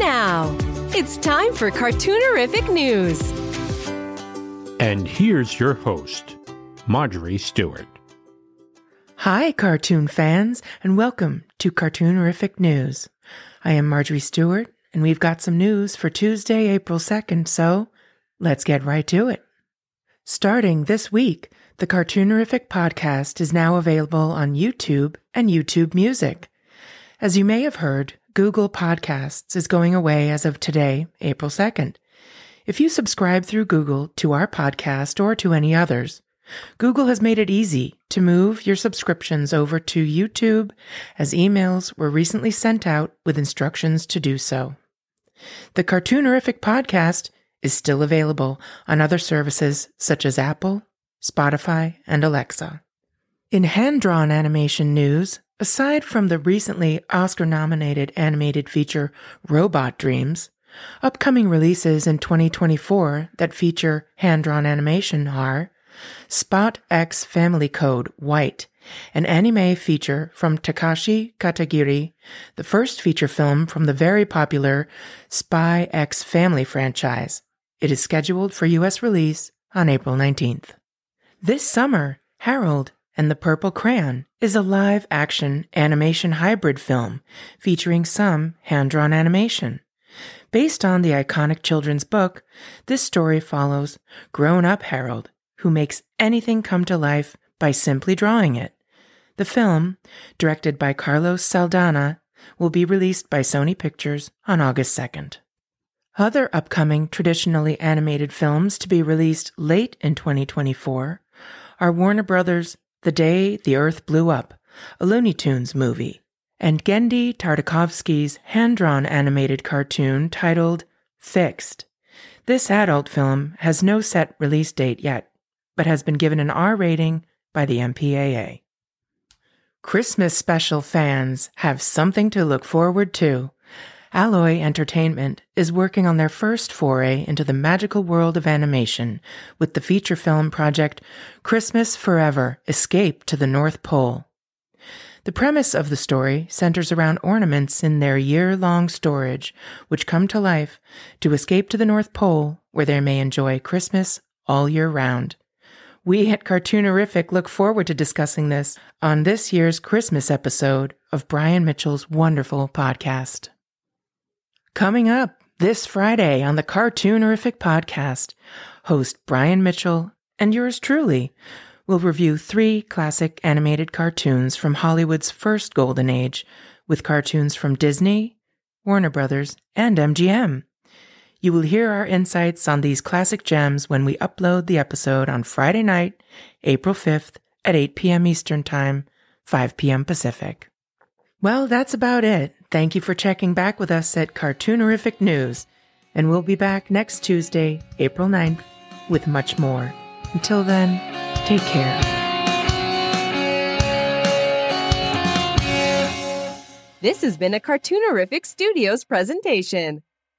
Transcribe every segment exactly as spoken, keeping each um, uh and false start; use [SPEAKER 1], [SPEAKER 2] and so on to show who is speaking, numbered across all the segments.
[SPEAKER 1] now, it's time for Cartoonerific News.
[SPEAKER 2] And here's your host, Marjorie Stewart.
[SPEAKER 3] Hi, cartoon fans, and welcome to Cartoonerific News. I am Marjorie Stewart, and we've got some news for Tuesday, April second, so let's get right to it. Starting this week, the Cartoonerific podcast is now available on YouTube and YouTube Music. As you may have heard, Google Podcasts is going away as of today, April second. If you subscribe through Google to our podcast or to any others, Google has made it easy to move your subscriptions over to YouTube, as emails were recently sent out with instructions to do so. The Cartoonerific podcast is still available on other services such as Apple, Spotify, and Alexa. In hand-drawn animation news, aside from the recently Oscar-nominated animated feature Robot Dreams, upcoming releases in twenty twenty-four that feature hand-drawn animation are Spot X Family Code White, an anime feature from Takashi Katagiri, the first feature film from the very popular Spy X Family franchise. It is scheduled for U S release on April nineteenth. This summer, Harold and the Purple Crayon is a live-action animation hybrid film featuring some hand-drawn animation. Based on the iconic children's book, this story follows grown-up Harold, who makes anything come to life by simply drawing it. The film, directed by Carlos Saldana, will be released by Sony Pictures on August second. Other upcoming traditionally animated films to be released late in twenty twenty-four are Warner Brothers' The Day the Earth Blew Up, a Looney Tunes movie, and Genndy Tartakovsky's hand-drawn animated cartoon titled Fixed. This adult film has no set release date yet, but has been given an R rating by the M P A A. Christmas special fans have something to look forward to. Alloy Entertainment is working on their first foray into the magical world of animation with the feature film project Christmas Forever: Escape to the North Pole. The premise of the story centers around ornaments in their year-long storage, which come to life to escape to the North Pole, where they may enjoy Christmas all year round. We at Cartoonerific look forward to discussing this on this year's Christmas episode of Brian Mitchell's wonderful podcast. Coming up this Friday on the Cartoonerific podcast, host Brian Mitchell and yours truly will review three classic animated cartoons from Hollywood's first golden age, with cartoons from Disney, Warner Brothers, and M G M. You will hear our insights on these classic gems when we upload the episode on Friday night, April fifth at eight p.m. Eastern Time, five p.m. Pacific. Well, that's about it. Thank you for checking back with us at Cartoonerific News, and we'll be back next Tuesday, April ninth, with much more. Until then, take care.
[SPEAKER 1] This has been a Cartoonerific Studios presentation.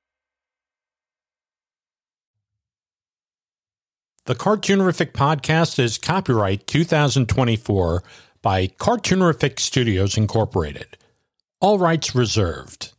[SPEAKER 2] The Cartoonerific podcast is copyright two thousand twenty-four by Cartoonerific Studios Incorporated. All rights reserved.